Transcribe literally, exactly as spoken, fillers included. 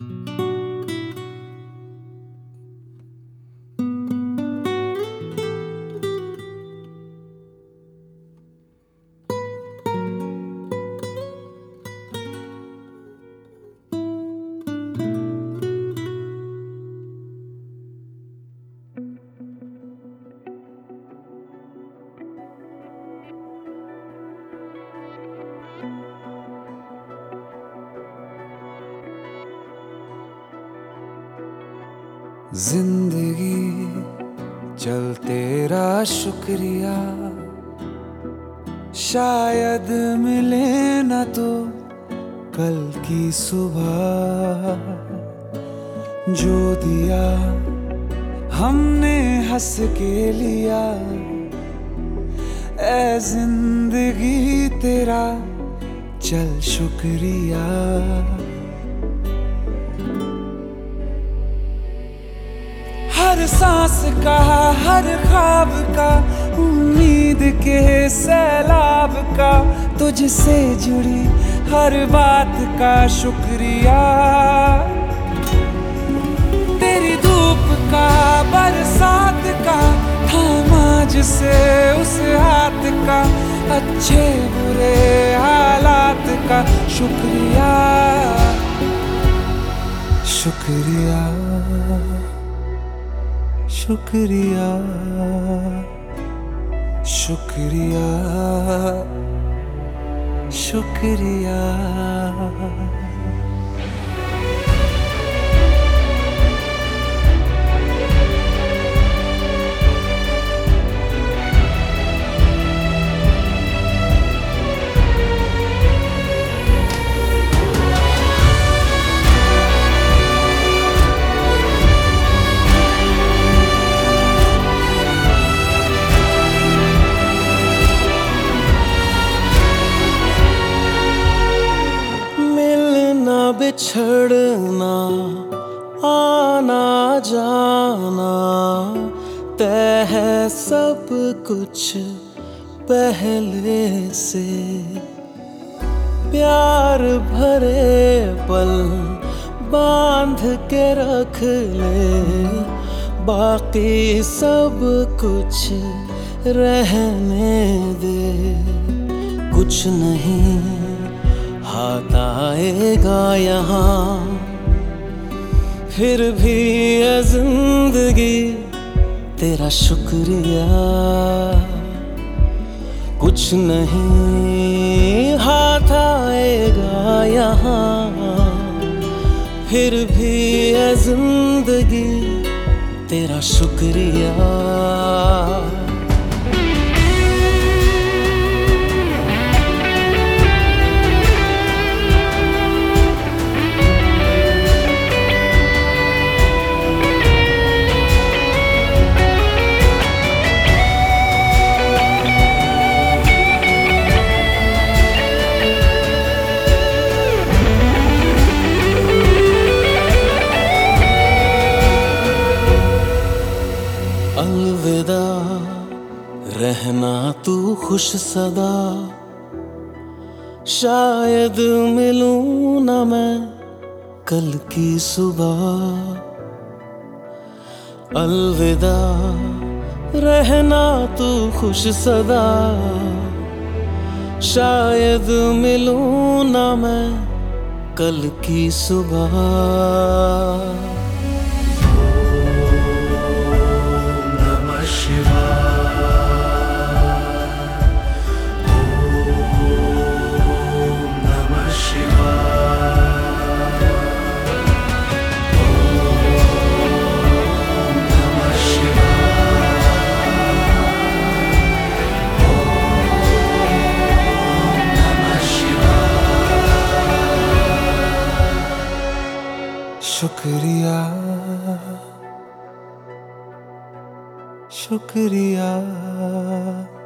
जिंदगी चल तेरा शुक्रिया, शायद मिले न तो कल की सुबह। जो दिया हमने हंस के लिया, ऐ जिंदगी तेरा चल शुक्रिया। हर सांस का, हर ख्वाब का, उम्मीद के सैलाब का, तुझसे जुड़ी हर बात का शुक्रिया। तेरी धूप का, बरसात का, थामा जिसे उस हाथ का, अच्छे बुरे हालात का शुक्रिया। शुक्रिया शुक्रिया शुक्रिया शुक्रिया। बिछड़ना, आना जाना, तय है सब कुछ पहले से। प्यार भरे पल बांध के रख ले, बाकी सब कुछ रहने दे। कुछ नहीं हाथ आएगा यहाँ, फिर भी है जिंदगी तेरा शुक्रिया। कुछ नहीं हाथ आएगा यहाँ, फिर भी है जिंदगी तेरा शुक्रिया। अलविदा रहना तू खुश सदा, शायद मिलूं ना मैं कल की सुबह। अलविदा रहना तू खुश सदा, शायद मिलूं ना मैं कल की सुबह। शुक्रिया शुक्रिया।